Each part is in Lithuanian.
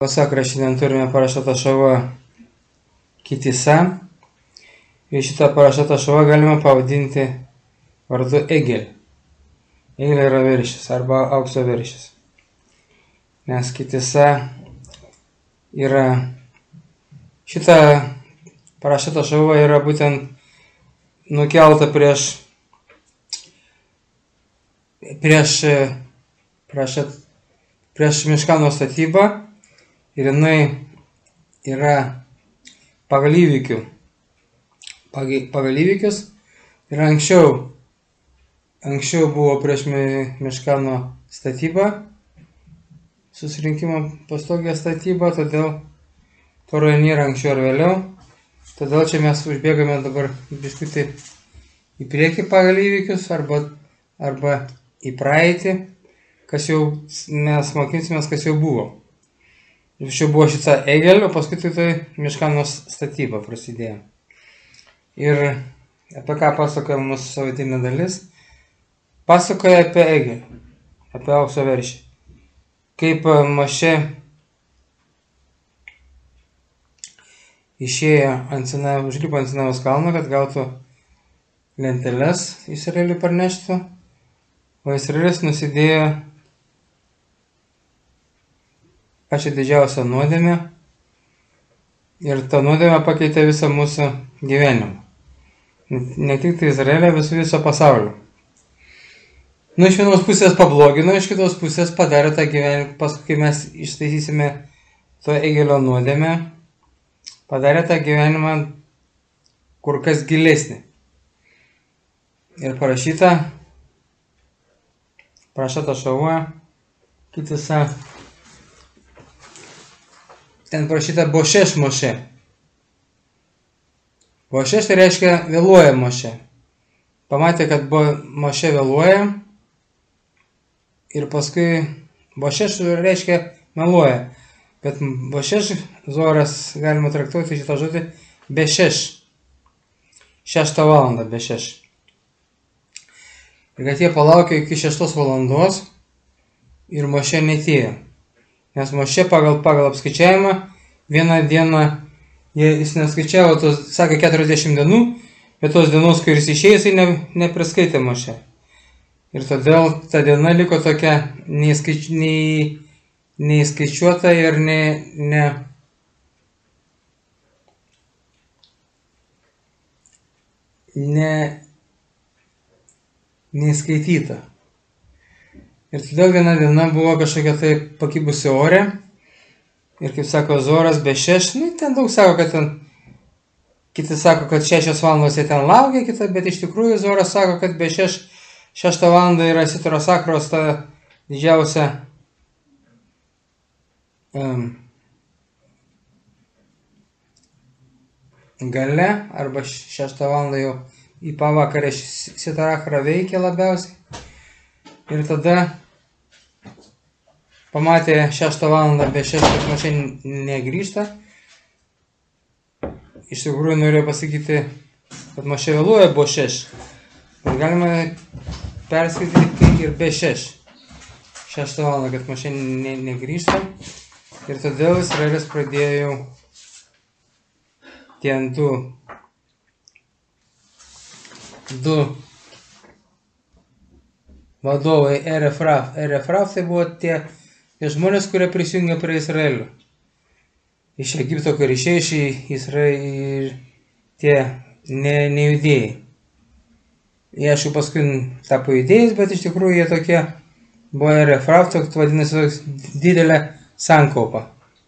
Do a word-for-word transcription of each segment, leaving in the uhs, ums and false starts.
Sakrą šiandien turime parašatą šovą Kitisa. Ir šitą parašatą šovą galima pavadinti vardu Egel. Egel yra veršis arba aukso veršis. Nes Kitisa yra šitą parašatą šovą yra būtent nukelta prieš prieš prieš, prieš Miškano statybą. Ir jinai yra pagal įvykių. Pagal, pagal įvykius. Ir anksčiau, anksčiau buvo prieš Miškano statybą, susirinkimo pastogę statybą, todėl Toroje nėra anksčiau ar vėliau. Todėl čia mes užbėgame dabar biškutį į priekį pagal įvykius arba, arba į praeitį, kas jau mes mokinsimės, kas jau buvo. Čia buvo šita Egel, o paskui tai, tai Miškano statyba prasidėjo. Ir apie ką pasakoja mūsų savaitynė dalis? Pasakoja apie Egel, apie aukso veršį. Kaip Mošė išėjo ant Sinajaus, užlipo ant Sinajaus kalno, kad gautų lenteles Izraeliui parneštų, o Izraelis nusidėjo pačią didžiausią nuodėmę ir ta nuodėmė pakeitė visą mūsų gyvenimą. Ne tik tai Izraelio, visų viso pasaulio. Nu, iš vienos pusės pablogino, iš kitos pusės padarė tą gyvenimą, paskui kai mes ištaisysime to Egelio nuodėmę, padarė tą gyvenimą kur kas gilesnį. Ir parašyta, parašyta šovą, Kitisa. Ten parašyta Bošeš Mošė. Bošeš tai reiškia vėluoja Mošė. Pamatė, kad Mošė vėluoja ir paskui Bošeš reiškia meluoja. Bet Bošeš Zoras galima traktuoti šitą žodį Bešeš. Šeštą valandą Bešeš. Ir kad jie palaukė iki šeštos valandos ir Mošė netėjo. Nes Mošė pagal, pagal apskaičiavimą vieną dieną jis neskaičiavo, tos, sakė keturiasdešimt dienų, bet tos dienos, kai jis išėjo, jisai ne, nepriskaitė Mošė. Ir todėl ta diena liko tokia neįskaič, nei, neįskaičiuota ir ne, ne, ne, neįskaityta. Ir todėl viena diena buvo kažkokia tai pakibusi ore. Ir kaip sako Zoras Bešeš, nu ten daug sako, kad ten, kiti sako, kad šešios valandos jie ten laukia, kita, bet iš tikrųjų Zoras sako, kad Bešeš šeštą valandą yra Sitro Sakros ta didžiausia um, gale, arba šeštą valandą jau į pavakarę Sitro Sakra veikia labiausiai. Ir tada pamatė šeštą valandą Bešeš, kad Mošė negrįžta. Iš tikrųjų norėjo pasakyti, kad Mošė vėluoja Bošeš. Bet galima perskaityti ir Bešeš. Šeštą valandą, kad Mošė ne, negrįžta. Ir todėl Izraelis pradėjo ten du, du vadovai Erefraf. Erefraf tai buvo tie, tie žmonės, kurie prisijungė prie Izraelio. Iš Egipto, kur išėjo iš Izraelio tie ne, ne judėjai. Jie, aišku, paskui tapo judėjais, bet iš tikrųjų jie tokie buvo Erefraf, toks vadinasi didelė sankaupa.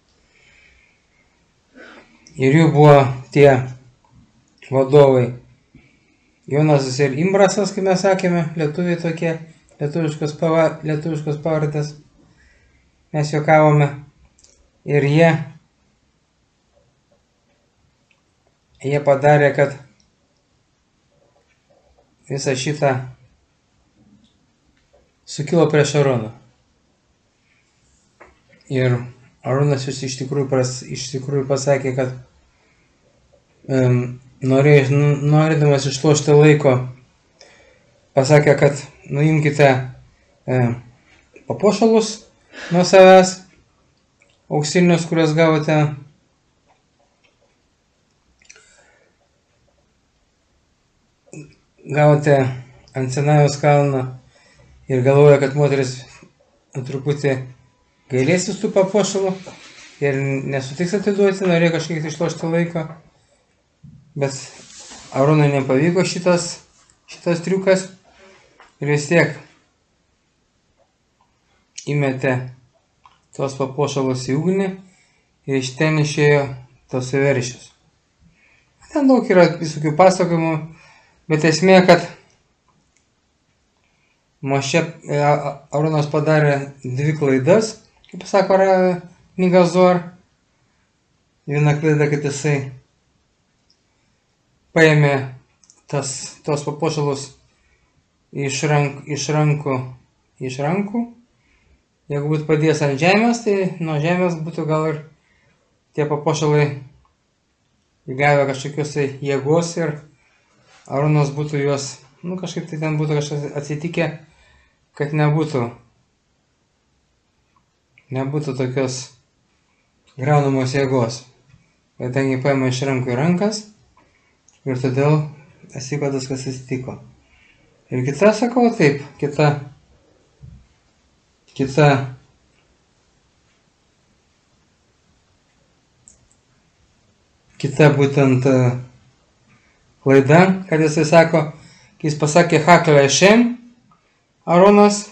Ir jų buvo tie vadovai Jonasas ir Imbrasas, kaip mes sakėme, lietuviai tokie, lietuviškos, pava, lietuviškos pavardės, mes juokavome. Ir jie, jie padarė, kad visą šitą sukilo prieš Aroną. Ir Aronas iš tikrųjų, pras, iš tikrųjų pasakė, kad um, norė, norėdamas išlošti laiko, pasakė, kad nuimkite e, papuošalus nuo savęs, auksinius, kuriuos gavote gavote ant Sinajaus kalno ir galvoja, kad moteris truputį gailėsis tų papuošalų ir nesutiks atiduoti, norėjo kažkiek išlošti laiko, bet Aronui nepavyko šitas, šitas triukas ir vis tiek įmetė tos papuošalus į ugnį ir iš ten išėjo tos veršius. Ten daug yra visokių pasakojimų, bet esmė, kad Mošė, Aronas padarė dvi klaidas, kaip sako knyga Zohar. Viena klaida, kad jisai paėmė tas, tos papuošalus iš, rank, iš rankų, iš rankų. Jeigu būtų padėjęs ant žemės, tai nuo žemės būtų gal ir tie papuošalai įgavę kažkokios jėgos ir Aronas būtų juos, nu kažkaip tai ten būtų kažkas atsitikę, kad nebūtų, nebūtų tokios graunamos jėgos. Kadangi paima iš rankų į rankas ir todėl atsitiko tas, kas atsitiko. Ir kita, sakau, taip, kita, kita, kita būtent klaida, kad jisai sako, kai jis pasakė Hakel Hashem, Aronas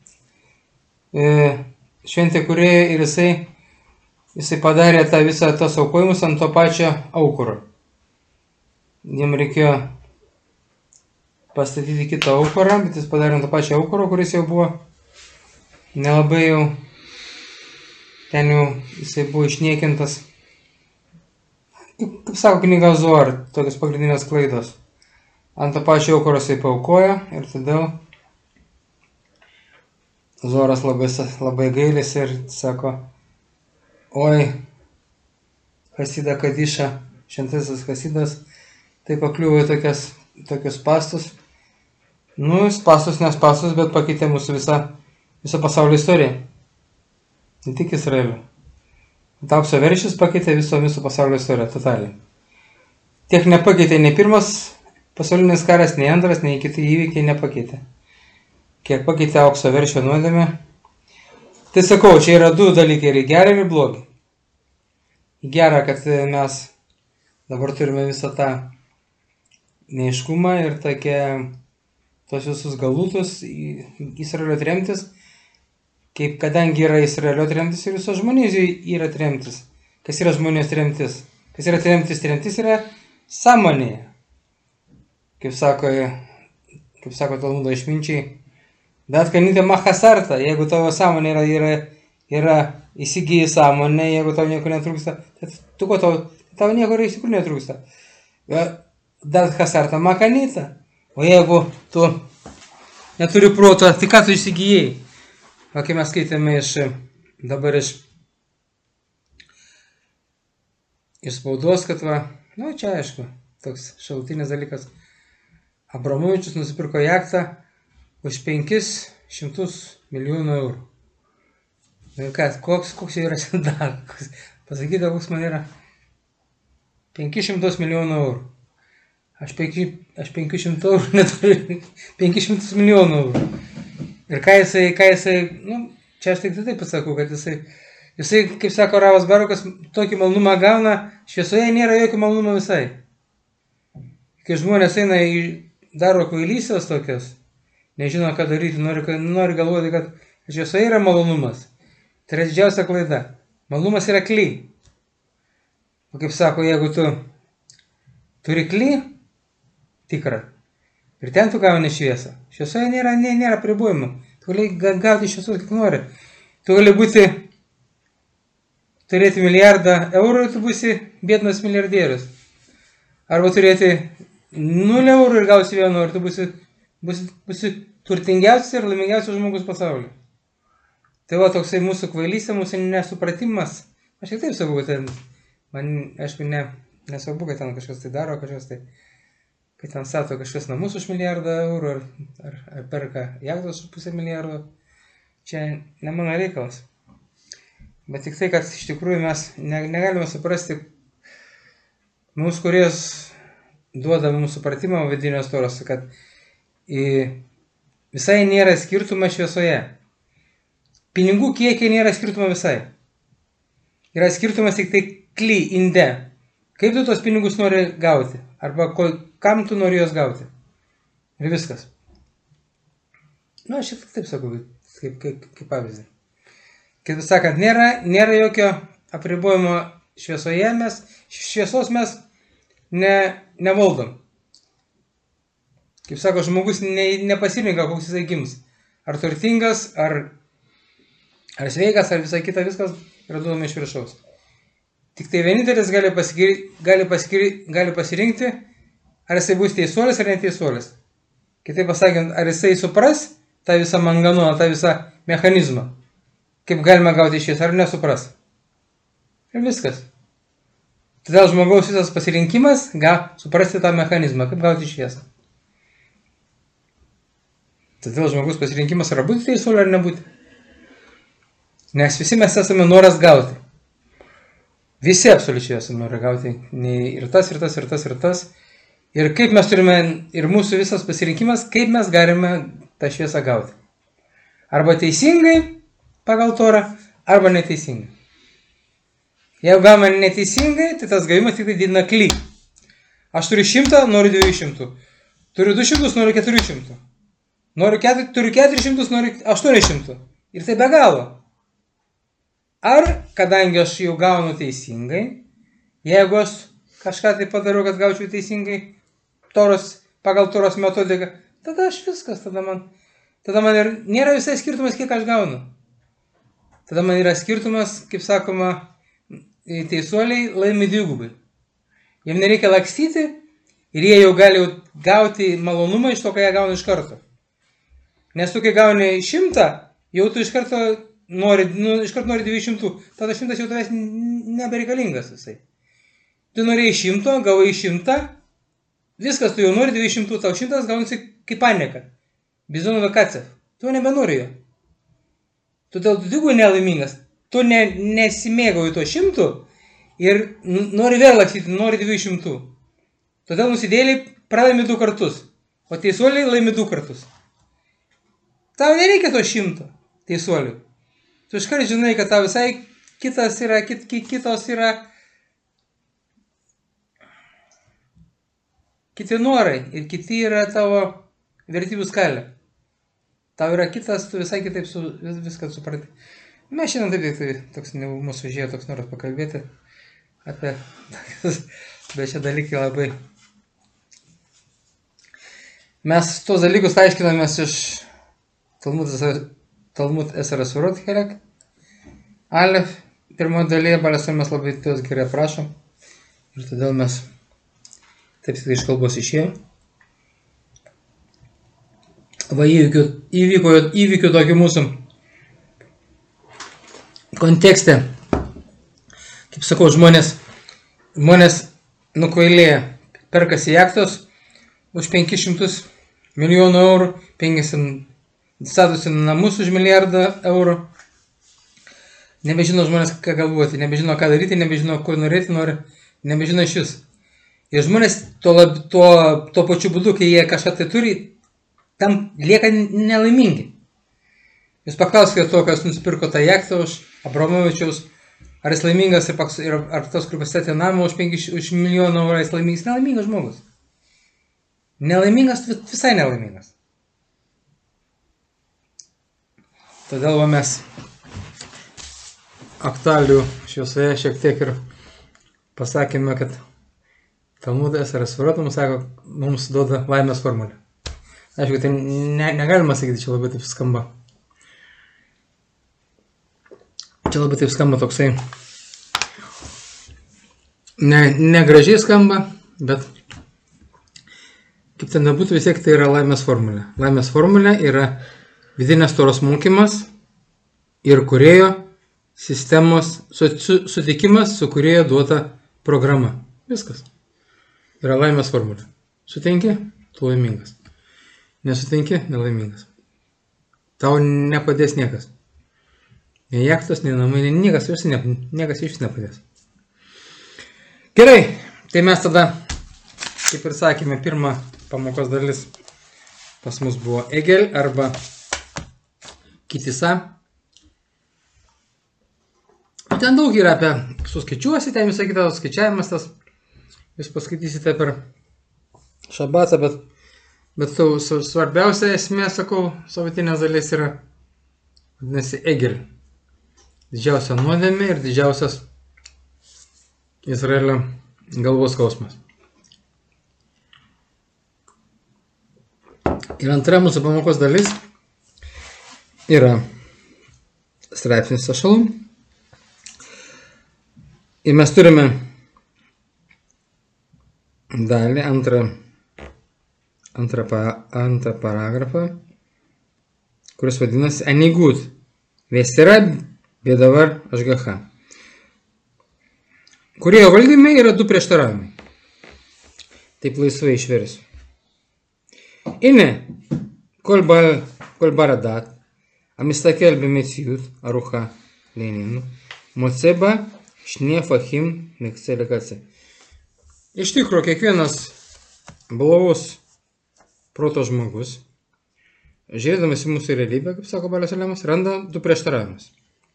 šventė kūrėją ir jisai, jisai padarė tą visą tos aukojimus ant to pačio aukuro. Jiem reikėjo pastatyti kitą aukurą, bet jis padarė ant to pačio aukuro, kuris jau buvo nelabai jau, ten jau jisai buvo išniekintas. Kaip, kaip sako knyga Zohar, tokios pagrindinės klaidos. Ant to pačio aukuro jisai paaukojo ir todėl Zoharas labai, labai gailisi ir sako, oi, Hasida Kadiša, šventasis Hasidas, tai pakliuvo į tokias, tokius pastus. Nu, pastus, nes pastus, bet pakeitė mūsų visą, visą pasaulio istoriją. Ne tik Izraelio. Aukso veršis pakeitė viso viso pasaulio istoriją, totaliai. Tiek nepakeitė nei pirmas pasaulinis karas, nei antras, nei kiti įvykiai nepakeitė. Kiek pakeitė aukso veršio nuodėmę. Tai sakau, čia yra du dalykai, ir gera, ir blogi. Gera, kad mes dabar turime visą tą neiškumą ir tokie, tos visus galutus Izraelio tremtis, kaip kadangi yra Izraelio tremtis ir visos žmonės yra tremtis. Kas yra žmonės tremtis? Kas yra tremtis? Tremtis yra sąmonėje. Kaip sako, kaip sako Talmudo išminčiai, bet kanite machasarta, jeigu tavo sąmonė yra, yra, yra įsigyji sąmonė, jeigu tau nieko netrūksta, tai tu ko tau, tau nieko iš tikrųjų netrūksta. Dat hasarta makanita. O jeigu tu neturi proto, tai ką tu įsigijai? O kai mes skaitėme iš, dabar iš, iš spaudos, kad va, nu čia aišku, toks šalutinis dalykas. Abramovičius nusipirko jachtą už penkis šimtus milijonų eurų. Ir kas, koks, koks yra dalykas? Pasakykite, koks man yra penkis šimtus milijonų eurų. Aš penkis šimtus eurų neturiu, penkis šimtus milijonų eurų. Ir ką jisai, ką jisai, nu, čia aš tik taip pasakau, kad jisai, jisai, kaip sako Ravas Barukas, tokį malnumą gauna, šviesoje nėra jokio malnumo visai. Kai žmonės eina į daro kvailystės tokias, nežino, ką daryti, nori, nori galvoti, kad šviesoje yra malonumas. Tai yra didžiausia klaida. Malonumas yra kly. O kaip sako, jeigu tu turi kly, tikrą, ir ten tu gauni šviesą. Šviesoje nėra, nė, nėra pribojimų. Tu gali gauti šviesos, kaip nori. Tu gali būti, turėti milijardą eurų ir tu būsi biednas milijardierius. Arba turėti nulį eurų ir gausi vienu, ir tu būsi, būsi, būsi turtingiausias ir laimingiausias žmogus pasaulyje. Tai va, toksai mūsų kvailystė, mūsų nesupratimas. Aš tik taip sakau, kad ten, man, aišku, ne, nesvarbu, kad ten kažkas tai daro, kažkas tai, kad ten stato kažkas namus už milijardą eurų, ar, ar, ar perka jachtos už pusę milijardo. Čia ne mano reikalas. Bet tik tai, kad iš tikrųjų mes negalime suprasti, mums kuriejas duoda mums supratimą vidinės toros, kad visai nėra skirtumo šviesoje. Pinigų kiekiai nėra skirtumo visai. Yra skirtumas tik tai kly, inde. Kaip tu tos pinigus nori gauti? Arba ko, kam tu nori juos gauti? Ir viskas. Na, aš taip sakau, kaip, kaip, kaip pavyzdį. Kaip sakant, nėra, nėra jokio apribojimo šviesoje, mes šviesos mes ne, nevaldom. Kaip sako, žmogus ne, nepasirinka, koks jisai gims. Ar turtingas, ar, ar sveikas, ar visai kita, viskas yra duodama iš viršaus. Tik tai vienintelis gali, paskiri, gali, paskiri, gali pasirinkti, ar jisai bus teisuolis ar neteisuolis. Kitaip pasakant, ar jisai supras tą visą manganoną, tą visą mechanizmą, kaip galima gauti šviesą, ar nesupras. Ir viskas. Todėl žmogaus visas pasirinkimas ga suprasti tą mechanizmą, kaip gauti šviesą. Todėl žmogus pasirinkimas yra būti teisuoliu ar nebūti. Nes visi mes esame noras gauti. Visi absoliučiai esame nori gauti. Ir tas, ir tas, ir tas, ir tas. Ir kaip mes turime, ir mūsų visas pasirinkimas, kaip mes galime tą šviesą gauti. Arba teisingai pagal torą, arba neteisingai. Jeigu gavome neteisingai, tai tas gavimas tik tai didina kly. Aš turiu šimtą, noriu dviejų šimtų. Turiu du šimtus, noriu keturių šimtų. Noriu keturi, turiu keturis šimtus, noriu aštuonių šimtų. Ir tai be galo. Ar, kadangi aš jau gaunu teisingai, jeigu aš kažką tai padariau, kad gaučiau teisingai toros, pagal toros metodiką, tada aš viskas, tada man, tada man ir nėra visai skirtumas, kiek aš gaunu. Tada man yra skirtumas, kaip sakoma, teisuoliai laimi dvigubai. Jiem nereikia lakstyti ir jie jau gali gauti malonumą iš to, ką jie gauna iš karto. Nes tu, kai gauni šimtą, jau tu iš karto nori, nu, iš karto nori dviejų šimtų, tada šimtas jau tavęs nebereikalingas visai. Tu norėjai šimto, gavai šimtą, viskas, tu jau nori dviejų šimtų, tau šimtas gaunasi kaip panika. Bizono vakacev. Tu nebenori jo. Todėl tu dvigubai nelaimingas. Tu ne, nesimėgauji to šimtų ir nori vėl laksyti, nori dviejų šimtų. Todėl nusidėliai pralaimi du kartus, o teisuoliai laimi du kartus. Tau nereikia to šimto teisuolių. Tu iškart žinai, kad tau visai kitas yra, kit, kitos yra kiti norai ir kiti yra tavo vertybių skalė. Tau yra kitas, tu visai kitaip su, vis, viską suprati. Mes šiandien taip, tai toks mūsų užėjo toks noras pakalbėti apie bet šie dalykai labai. Mes tos dalykus aiškinamės iš Talmud, Talmud Eseras Surot Helek. Alef, pirmoje dalyje, balėsai mes labai tos gerai aprašom. Ir todėl mes taip tik iš kalbos išėjo. Va įvykių, įvyko, įvykių tokių mūsų kontekste. Kaip sakau, žmonės, žmonės nukvailėja, perkasi jachtos už penkis šimtus milijonų eurų, statosi namus už milijardą eurų. Nebežino žmonės, ką galvoti, nebežino, ką daryti, nebežino, kur norėti nori, nebežino iš vis. Ir žmonės tuo, lab, tuo, tuo pačiu būdu, kai jie kažką tai turi, tam lieka nelaimingi. Jūs paklauskite to, kas nusipirko tą jachtą už Abramovičiaus, ar jis laimingas ir, ir ar tas, kur pasistatė namą už, penki, už milijoną eurų, jis laimingas, nelaimingas žmogus. Nelaimingas, visai nelaimingas. Todėl va mes aktualių šviesoje šiek tiek ir pasakėme, kad Talmud Eseras Surot mums sako, mums duoda laimės formulę. Aišku, tai ne, negalima sakyti, čia labai taip skamba. Čia labai taip skamba toksai. Ne, negražiai skamba, bet kaip ten nebūtų, vis tiek tai yra laimės formulė. Laimės formulė yra vidinės toros mokymas ir kūrėjo sistemos sutikimas su kūrėjo duota programa. Viskas. Yra laimės formulė. Sutinki, tu laimingas. Nesutinki, nelaimingas. Tau nepadės niekas. Nei jachtos, nei namai, nei niekas iš ne, niekas iš nepadės. Gerai, tai mes tada, kaip ir sakėme, pirmą pamokos dalis pas mus buvo Egel arba Kitisa. Ten daug yra apie suskaičiuosite, visą kitą skaičiavimas tas, jūs paskaitysite per šabatą, bet, bet su, su, svarbiausia esmė, sakau, savatinės dalis yra, vadinasi, Egel. Didžiausia nuodėmė ir didžiausias Izraelio galvos skausmas. Ir antra mūsų pamokos dalis yra straipsnis Ašalom. Ir mes turime dalį, antrą, antrą, antrą paragrafą, kuris vadinasi Anigut. Vėstira bėdavar Ašgacha. Kurioje valdyme yra du prieštaravimai. Taip laisvai išversiu. Ine, kol baradat, amistakel b'metziut, arucha leininu, moceba šnie fachim mikse lekatse. Iš tikrųjų, kiekvienas blaivus proto žmogus, žiūrėdamas į mūsų realybę, kaip sako Balio Salemas, randa du prieštaravimus.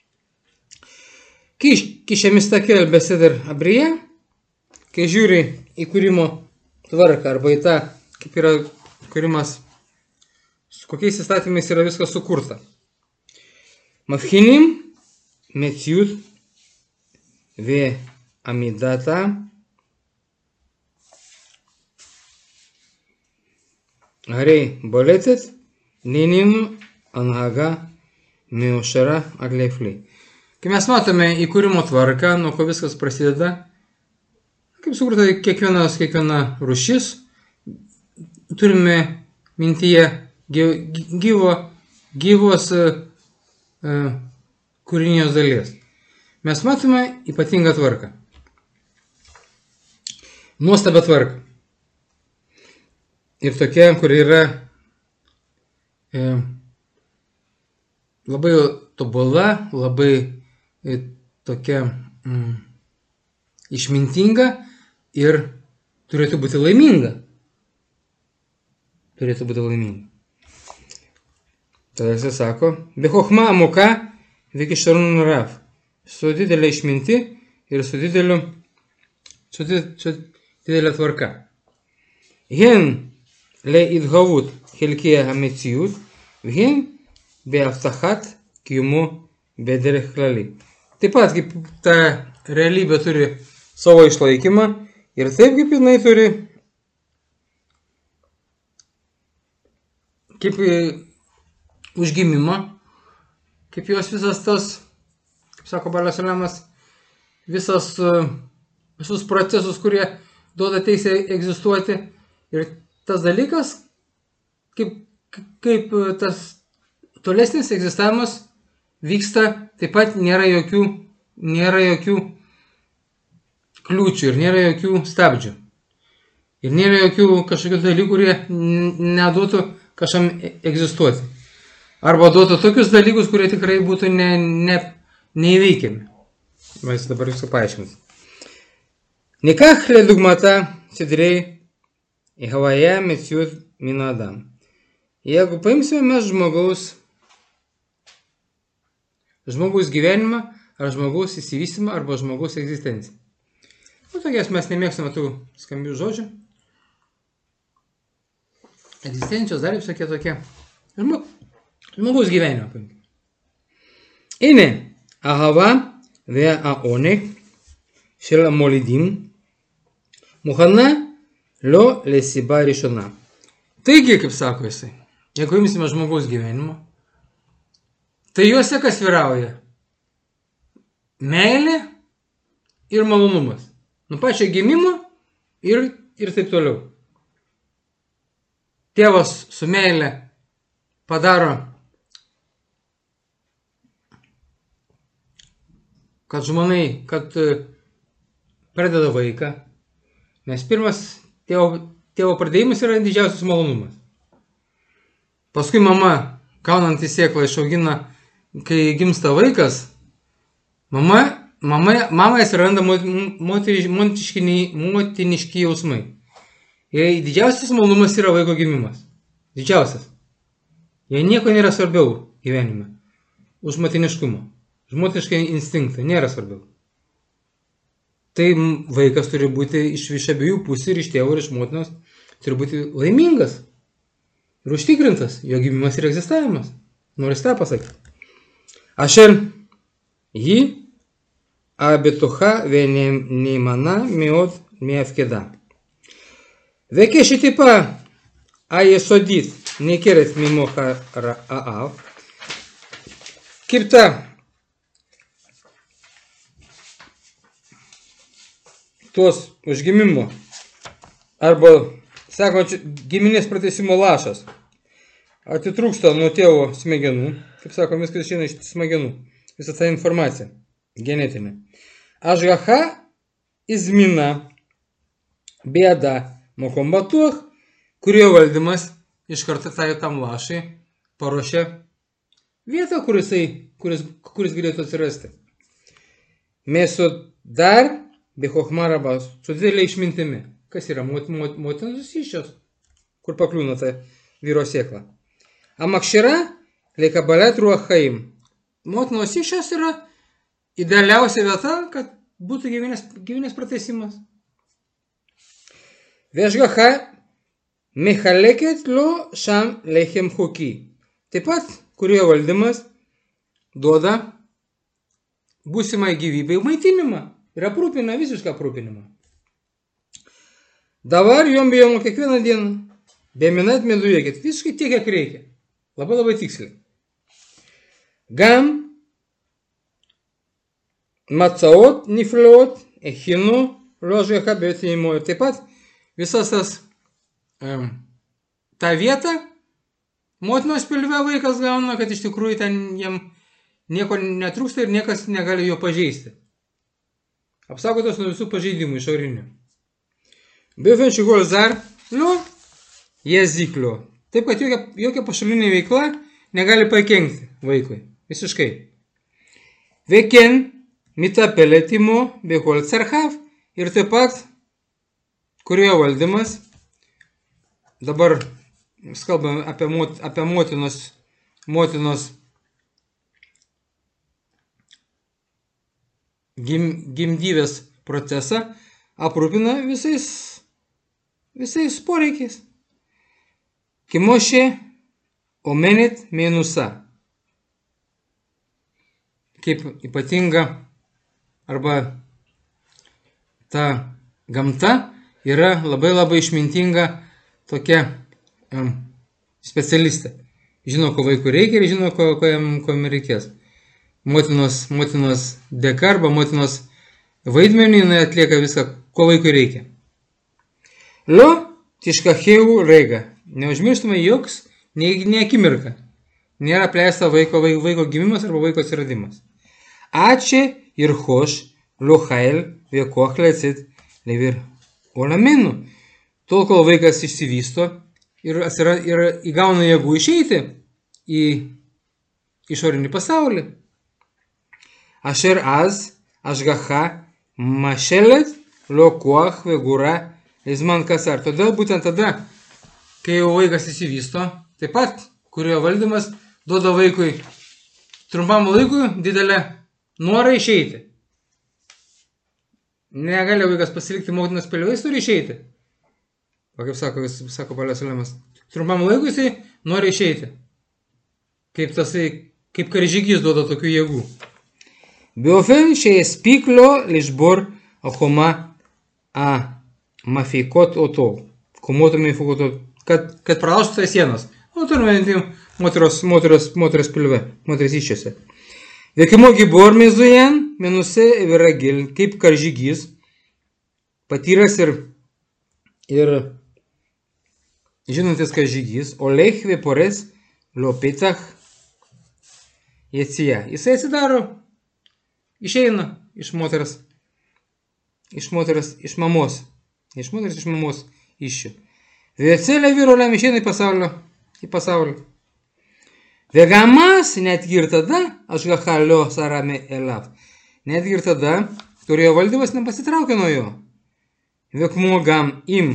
Kai šemistakel beseder abrija, kai žiūri į kūrimo tvarką arba į tą, kaip yra kūrimas, su kokiais įstatymais yra viskas sukurta. Mavchinim, metziut, ve amidata, harei boletet, nininu, anhaga, meušara, arleiflei. Kai mes matome įkūrimo tvarką, nuo ko viskas prasideda, kaip sukurta kiekvienas, kiekviena rūšis, turime mintyje gyvo, gyvos uh, kūrinijos dalies. Mes matome ypatingą tvarką. Nuostabę tvarką. Ir tokia, kur yra e, labai tobula, labai e, tokia mm, išmintinga ir turėtų būti laiminga. Turėtų būti laiminga. Tada jis sako, bechochma amuka vekishtarun rav. Su didelė išminti ir su dideliu, su, did, su didelė tvarka. Hen le idhavut helkėja hamecijut, hen be aftachat kiumu bederech klali. Taip pat kaip ta realybė turi savo išlaikymą ir taip kaip jinai turi kaip užgimimą, kaip jos visas tas, kaip sako Balio Salemas, visas, visus procesus, kurie duoda teisę egzistuoti. Ir tas dalykas, kaip, kaip tas tolesnis egzistavimas vyksta, taip pat nėra jokių, nėra jokių kliūčių ir nėra jokių stabdžių. Ir nėra jokių kažkokių dalykų, kurie neduotų kažkam egzistuoti. Arba duotų tokius dalykus, kurie tikrai būtų ne, ne, neįveikiami. Mes dabar viską paaiškins. Nikach ledugmata sidrei ihavaja metsiut min adam. Jeigu paimsime mes žmogaus, žmogaus gyvenimą, ar žmogaus įsivystymą, arba žmogaus egzistenciją. Nu, tokias mes nemėgstame tų skambių žodžių. Egzistencijos dar visokie tokie. Žmog, žmogaus gyvenimą paimkime. Ine, ahava ve aonek shel amolidim muhana lo lesiba rishona. Taigi, kaip sako jisai, jeigu imsime žmogaus gyvenimą, tai juose kas vyrauja? Meilė ir malonumas. Nuo pačio gimimo ir, ir taip toliau. Tėvas su meilė padaro, kad žmonai, kad pradeda vaiką, nes pirmas tėvo, tėvo pradėjimas yra didžiausias malonumas. Paskui mama, kaunanti sėklą, išaugina kai gimsta vaikas, mama, mama, mama atsiranda motiniški jausmai. Ir didžiausias malonumas yra vaiko gimimas. Didžiausias. Jei nieko nėra svarbiau gyvenime. Už motiniškumą. Už motinišką instinktą. Nėra svarbiau. Tai vaikas turi būti iš, iš abiejų pusių, ir iš tėvo, ir iš motinos. Turi būti laimingas. Ir užtikrintas. Jo gimimas ir egzistavimas. Noris tą pasakyti. Asher ji abitucha ונאמנה מאוד מהפקדה. וכשטיפה היסודית ניכרת ממוח האב, kipta tos užgimimo arba, sako, giminės pratęsimo lašas atitrūksta nuo tėvo smegenų, kaip sako, viskas išeina iš smegenų, visą tą informaciją genetinę. Ашгаха izmina bėda mokom batuch, kurio valdymas iš karto tai tam lašai paruošia vietą, kuris, kuris, kuris galėtų atsirasti. Mes su dar bechochma rabas, su didelė išmintimi. Kas yra mot, mot, motinos įsčios, kur pakliūna ta vyro sėkla. Amakšira leikabalet ruachaim. Motinos įsčios yra idealiausia vieta, kad būtų gyvenės, gyvenės pratęsimas. Vešgacha mechaleket lo šam lechem choki. Taip pat, kurio valdymas duoda būsimai gyvybei maitinimą ir aprūpina, visišką aprūpinimą. Dabar jom bijom kiekvieną dieną, beminat medujėkit, visiškai tiek, kiek reikia. Labai labai tiksliai. Gam Matsaot, nifliot, echinu, ložgacha betinimojo. Taip pat visas tas um, tą vietą motinos pilve vaikas gauna, kad iš tikrųjų ten jam nieko netrūksta ir niekas negali jo pažeisti. Apsaugotas nuo visų pažeidimų išorinių. Befen šigol zar, liu, jeziklio. Taip, kad jokia, jokia pašalinė veikla negali pakenkti vaikui. Visiškai. Veikin mitapelėtimo bekol carhav ir taip pat, kurio valdymas, dabar kalbame apie, mot, apie motinos, motinos gim, gimdyvės procesą, aprūpina visais, visais poreikiais. Kimošė omenet mėnusa. Kaip ypatinga arba ta gamta yra labai labai išmintinga tokia um, specialistė. Žino, ko vaikui reikia ir žino, ko, ko jam, ko jam reikės. Motinos, motinos dėka arba motinos vaidmenį jinai atlieka viską, ko vaikui reikia. Lo tiškacheu reiga. Neužmirštume joks, nei, nei akimirka. Nėra pleista vaiko, vaiko, vaiko gimimas arba vaiko atsiradimas. Ačiū ir hoš, lohail, viekoch lecit, levir olamenu. Tol, kol vaikas išsivysto ir, atsira, ir įgauna jėgų išeiti į išorinį pasaulį. Asher az, ashgacha, mašelet, lokoch, vegura, izman kasar. Todėl būtent tada, kai jau vaikas išsivysto, taip pat, kurio valdymas duoda vaikui trumpam laikui didelę norą išeiti. Negali vaikas pasilikti motinos pilve, jis turi išeiti. O kaip sako, sako Palesalemas, trumpam laikui jisai nori išeiti. Kaip tasai, kaip karžygys duoda tokių jėgų. Beofen שיספיק לו לשבור החומה המפיקות אותו. חומות המפיקות אותו. Kad, kad pralaužtų tas sienas. O turime moteros, moteros, moteros pilve, moteros iščiose. Vekimo gibor mezujen, menuse viragil, kaip karžygys, patyręs ir, ir žinantis karžygys, olech vepores lopetach jecija. Jisai atsidaro, išeina iš moters, iš moters, iš mamos, iš moters, iš mamos iščių. Vėcelė vyro lem išeina į pasaulio, į pasaulį. Vegamas netgi ir tada, Ašgachalio sarame elav, netgi ir tada, kurio valdymas nepasitraukė nuo jo. Vekmu gam im,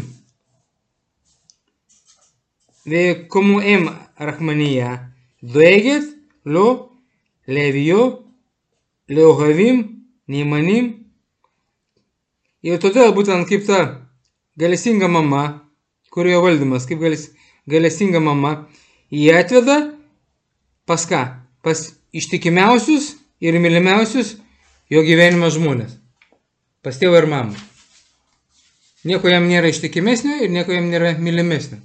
vekmu im rachmanija, dueget lo levijo, leohavim, neimanim. Ir todėl būtent kaip ta galėsinga mama, kurio valdymas, kaip galėsinga mama, jie atveda pas ką? Pas ištikimiausius ir mylimiausius jo gyvenimo žmonės. Pas tėvą ir mamą. Nieko jam nėra ištikimesnio ir nieko jam nėra mylimesnio.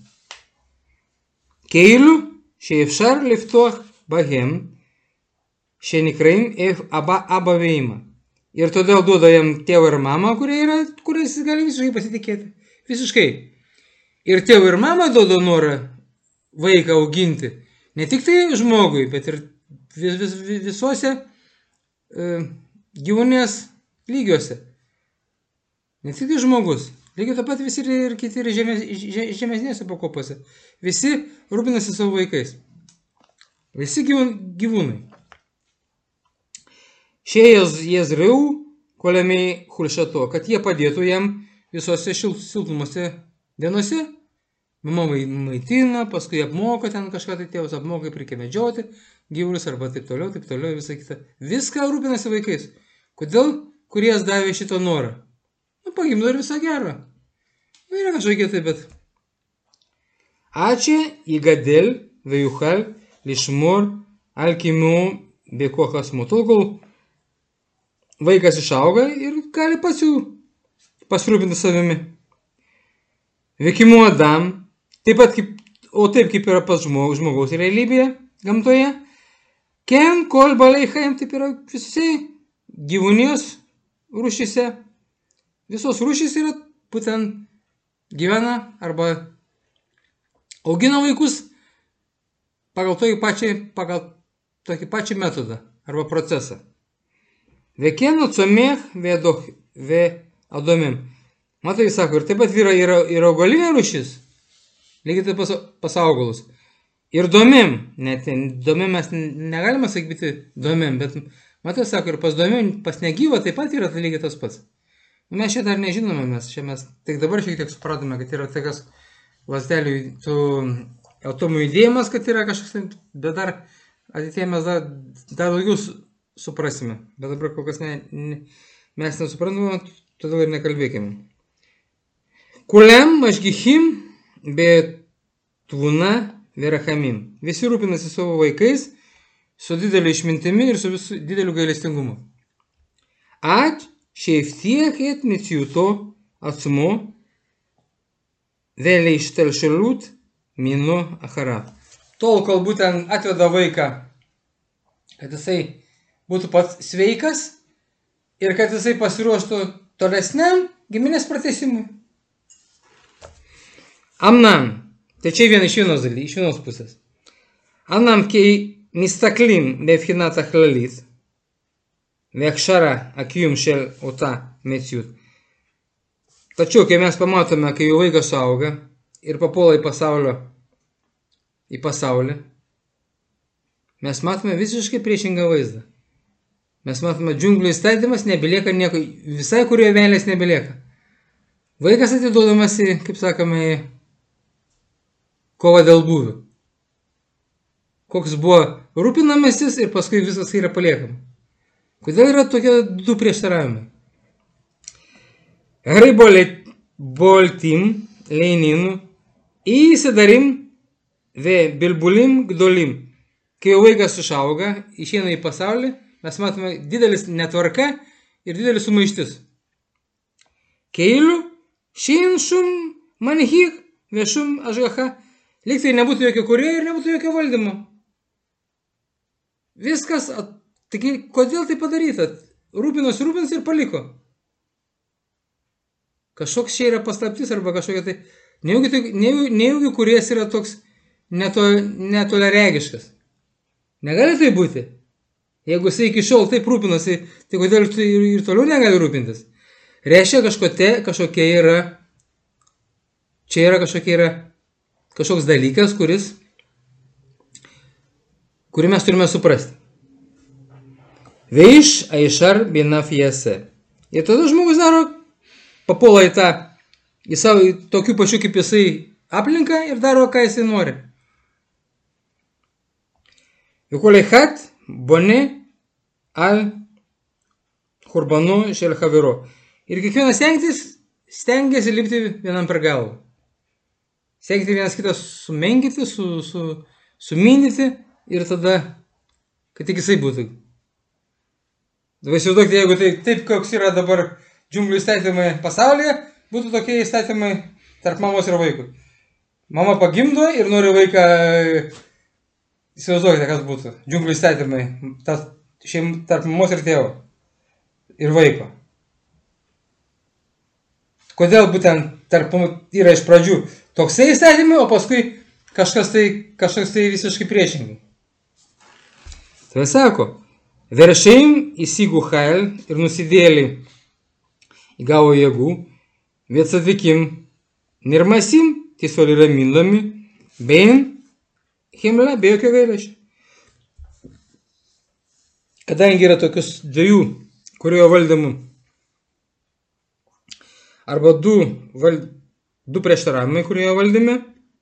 Keilu שאפשר לפתוח בהם שנקראים אבא, אבא ואמא. Ir todėl duoda jam tėvą ir mamą, kurie yra, kuriais jis gali visiškai pasitikėti. Visiškai. Ir tėvą ir mamą duoda norą vaiką auginti. Ne tik tai žmogui, bet ir vis, vis, visuose e, gyvūnės lygiuose. Ne tik tai žmogus. Lygiai taip pat visi ir kiti ir žemės, žemesnėse pakopose. Visi rūpinasi savo vaikais. Visi gyvūnai. Šėjas Jezreu, kolemiai Hulšato, kad jie padėtų jam visose silpnumose dienose. Mama maitina, paskui apmoka ten kažką, tai tėvas apmoka, kaip reikia medžioti gyvulius arba taip toliau, taip toliau, visą kitą. Viską rūpinasi vaikais. Kodėl kuries davė šitą norą? Nu, pagimdo ir visą gerą. Nu, yra kažkokie tai, bet. Ačiū įgadėl, vėjuchal, lišmur, alkimiu, bekochas motulkul. Vaikas išauga ir gali pats jų pasirūpinti savimi. Veikimu Adam, taip pat kaip, o taip kaip yra pas žmogaus, žmogaus realybėje, gamtoje. Ken kol baleichaim, taip yra visose gyvūnijos rūšyse. Visos rūšys yra būtent gyvena arba augina vaikus pagal tokį pačią, pagal tokį pačią metodą arba procesą. Vekenu comech ve adomim. Matai, sako, ir taip pat yra, yra, yra augalinė rūšis, lygiai taip pas, pas augalus. Ir domim, net domim mes negalime sakyti domim, bet matai, sako, ir pas domim, pas negyvą taip pat yra tai lygiai tas pats. Mes čia dar nežinome, mes čia mes tik dabar šiek tiek supratome, kad yra tokias ląstelių tų atomų judėjimas, kad yra kažkas, bet dar ateityje mes dar, dar daugiau suprasime. Bet dabar kol kas ne, ne, mes nesuprantame, todėl ir nekalbėkime. Kulem mašgichim be tvuna verachamim. Visi rūpinasi savo vaikais su dideliu išmintimi ir su visu dideliu gailestingumu. At שהבטיח את מציאותו עצמו ולהשתלשלות מינו אחריו. Tol, kol būtent atveda vaiką, kad jisai būtų pats sveikas ir kad jisai pasiruoštų tolesniam giminės pratesimui. Amnam, tai čia viena iš vienos daly, iš vienos pusės. Amnam, kai מסתכלים בבחינת הכללית, והכשרה הקיום של אותה מציאות. Tačiau, kai mes pamatome, kai jau vaikas auga ir papuola į pasaulio, į pasaulį, mes matome visiškai priešingą vaizdą. Mes matome džiunglių įstatymas, nebelieka nieko, visai kurioje vėlės nebelieka. Vaikas atiduodamas į, kaip sakome, į kovą dėl būvių. Koks buvo rūpinamasis ir paskui visas yra paliekama. Kodėl yra tokie du prieštaravimai? Gerai boltim, leininu, įsidarim, ve bilbulim, gdolim. Kai jau vaikas išauga, išeina į pasaulį, mes matome didelis netvarka ir didelis sumaištis. Keilu, šin šum manhik, vešum ažgacha, lyg tai nebūtų jokio kūrėjo ir nebūtų jokio valdymo. Viskas, taigi, kodėl tai padaryta? Rūpinos, rūpinos ir paliko. Kažkoks čia yra paslaptis arba kažkokia tai, nejaugi, tai, nejaugi kūrėjas yra toks neto, netoleregiškas. Negali tai būti. Jeigu jisai iki šiol taip rūpinosi, tai kodėl ir, ir toliau negali rūpintis? Reiškia, kažkokia, kažkokia yra, čia yra kažkokia yra, kažkoks dalykas, kuris kurį mes turime suprasti. Veiš aišar binaf jese. Ir tada žmogus daro, papuola į tą, į savo tokių pačių kaip jisai aplinką ir daro, ką jisai nori. Vykoliai hat, boni, al, hurbanu, šel haviro. Ir kiekvienas stengtis, stengiasi lipti vienam per galvą. Stengti vienas kitą sumenkyti, su, su, sumindyti ir tada, kad tik jisai būtų. Dabar įsivaizduokite, jeigu tai taip, koks yra dabar džiunglių įstatymai pasaulyje, būtų tokie įstatymai tarp mamos ir vaikų. Mama pagimdo ir nori vaiką, įsivaizduokite, kas būtų. Džiunglių įstatymai tas, šeim, tarp mamos ir tėvo ir vaiko. Kodėl būtent tarp yra iš pradžių toksai įstatymai, o paskui kažkas tai, kažkas tai visiškai priešingai. Tai sako, veršeim įsigų hail ir nusidėliai įgavo jėgų, bet atvikim nirmasim, tiesiog yra mindami, bein himla, be jokio gailesčio. Kadangi yra tokius dviejų, kurio valdymų, arba du, val, du prieštaravimai, kurie valdyme,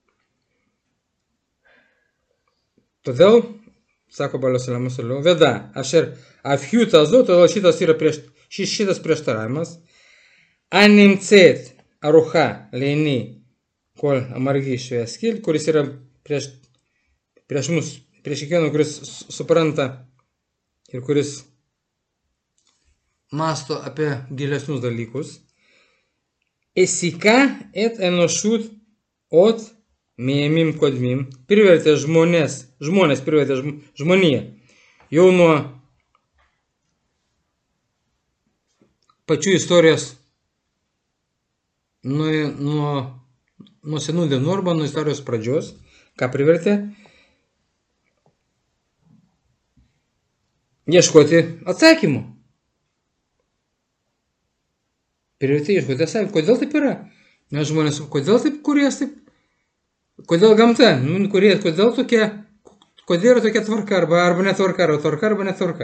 todėl, sako Balios Saliamas toliau, veda, aš ir afhiutazu, todėl šitas yra prieš, šis, šitas prieštaravimas, animcet aruha leini kol amargi šveskil, kuris yra prieš, prieš mus, prieš kiekvieną, kuris supranta ir kuris masto apie gilesnius dalykus. Esika et enošut ot mėmim kodmim privertė žmonės, žmonės privertė žmoniją jau nuo pačių istorijos, nuo, nuo, nuo senų dienų arba nuo istorijos pradžios, ką privertė ieškoti atsakymų. Privertė ieškoti atsakymų. Kodėl taip yra? Nes žmonės, kodėl taip kurės taip? Kodėl gamta? Nu, kurės, kodėl tokia, kodėl yra tokia tvarka, arba, arba netvarka, arba tvarka, arba netvarka.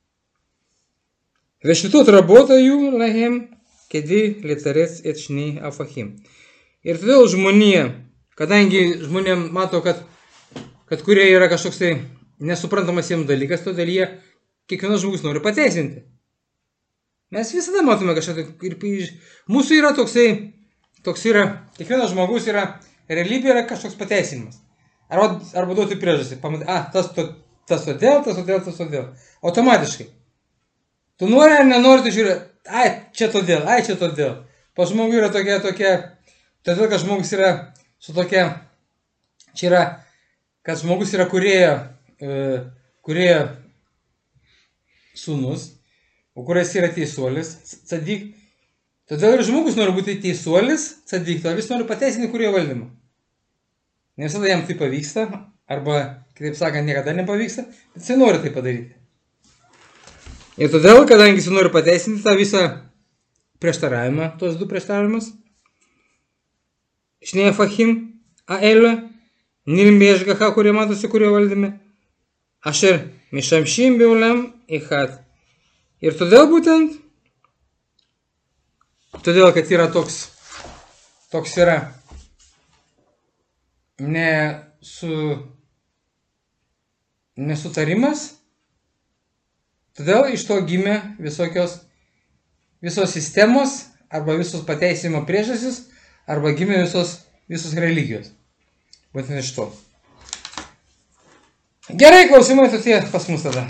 Vešvitot работаю лахем, кеди летарец эчни афахим. Ir todėl žmonija, kadangi žmonėm mato, kad, kad kurie yra kažkoks tai nesuprantamas jiems dalykas, todėl jie kiekvienas žmogus nori pateisinti. Mes visada matome kažką, ir mūsų yra toksai, toks yra, kiekvienas žmogus yra, realybė yra kažkoks pateisinimas. Arba, arba duoti priežastį, pamatai, a, tas, to, tas todėl, tas todėl, tas todėl. Automatiškai. Tu nori ar nenori, tu žiūri, ai, čia todėl, ai, čia todėl. Pa žmogui yra tokia, tokia, todėl, kad žmogus yra su tokia, čia yra, kad žmogus yra kūrėjo, e, kūrėjo sūnus, o kuris yra teisuolis, cadyk. Todėl ir žmogus nori būti teisuolis, cadyk, todėl jis nori pateisinti kūrėjo valdymą. Ne visada jam tai pavyksta, arba, kitaip sakant, niekada nepavyksta, bet jis nori tai padaryti. Ir todėl, kadangi jis nori pateisinti tą visą prieštaravimą, tos du prieštaravimus, šnei fachim, aelio, nirimbežgaha, kurie matosi kūrėjo valdyme, ašer mišamšim beulam ihat. Ir todėl būtent, todėl, kad yra toks, toks yra nesu, nesutarimas, todėl iš to gimė visokios, visos sistemos, arba visos pateisimo priežastys, arba gimė visos, visos religijos. Būtent iš to. Gerai, klausimai tokie pas mus tada.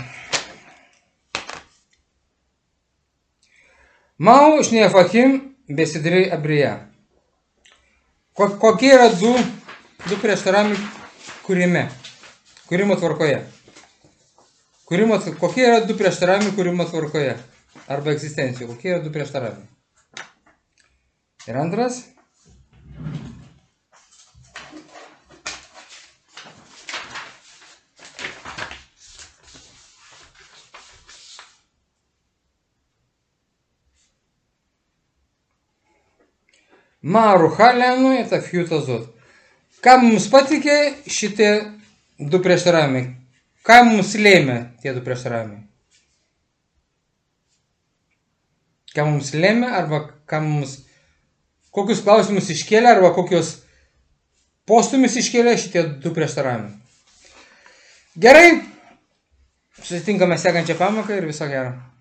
Mau šnefachim besidrei abrija. Kokie yra du, du prieštaravimai kūrime, kūrimo tvarkoje? Kūrimo, kokie yra du prieštaravimai kūrimo tvarkoje? Arba egzistencijoje. Kokie yra du prieštaravimai? Ir antras. Maruhalenu et afhiutazot. Ką mums patikė šitie du prieštaravimai? ką mums lėmė tie du prieštaravimai? Ką mums lėmė, arba ką mums, kokius klausimus iškėlė, arba kokius postumis iškėlė šitie du prieštaravimai. Gerai, susitinkame sekančią pamoką ir viso gero.